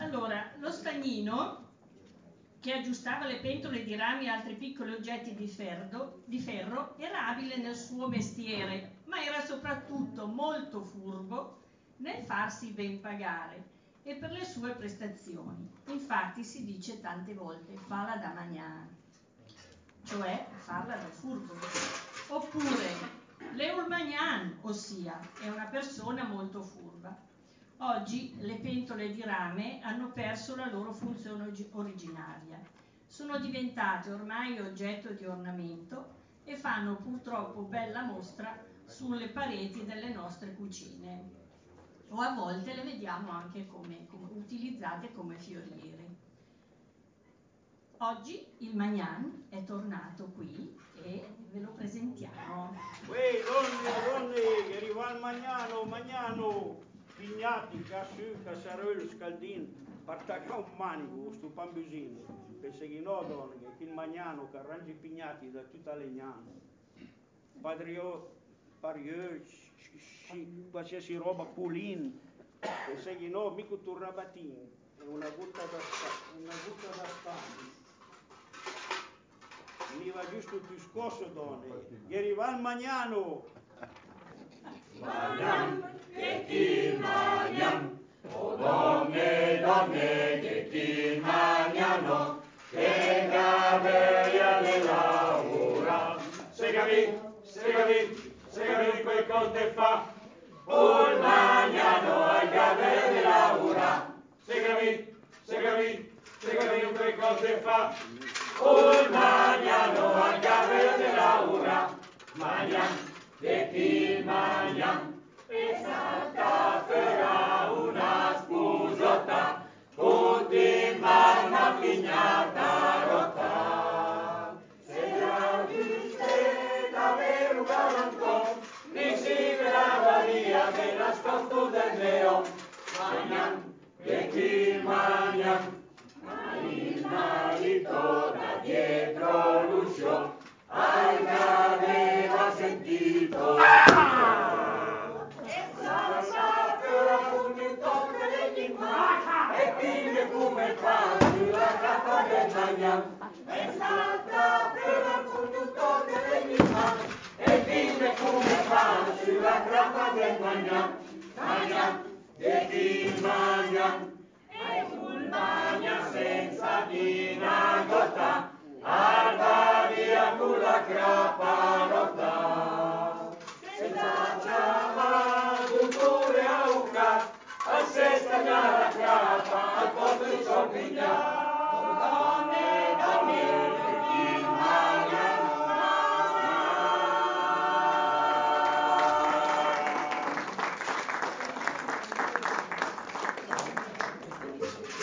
Allora, lo stagnino, che aggiustava le pentole di rami e altri piccoli oggetti di ferro, era abile nel suo mestiere, ma era soprattutto molto furbo nel farsi ben pagare e per le sue prestazioni. Infatti si dice tante volte fala da magnà, cioè farla da furbo, oppure l'eul magnan, ossia è una persona molto furba. Oggi le pentole di rame hanno perso la loro funzione originaria, sono diventate ormai oggetto di ornamento e fanno purtroppo bella mostra sulle pareti delle nostre cucine, o a volte le vediamo anche come utilizzate come fioriere. Oggi il magnan è tornato qui e ve lo presentiamo. Uè, donne, che arriva il magnano, pignati, cassù, cassarello, scaldin, partacca un manico, sto pambusino, pensa che no, donne, che il magnano che arrangi pignati da tutta legnana, parieux, qualsiasi roba, pulin, pensa che no, mica torna battino, è una gutta da spagna. Mi va giusto più scosso, donne, che arriva il magnano. Magnam, che chi magnam, o donne, che chi magnano, che gaveia della ora. Segavi, quel cose fa, un magnano al gaveia della ora. Segavi, quel cose fa, un magnano al gaveia della ora. Magnam, che chi magnam, e salta farà una spusotta, ultima una pignata rotta. Se la giuste davvero un galantone, mi si grava via che nascosto del leon. Magnam, che chi magnam, ma il marito da dietro l'uscio, aveva sentito e come fa sulla capa del magnam, e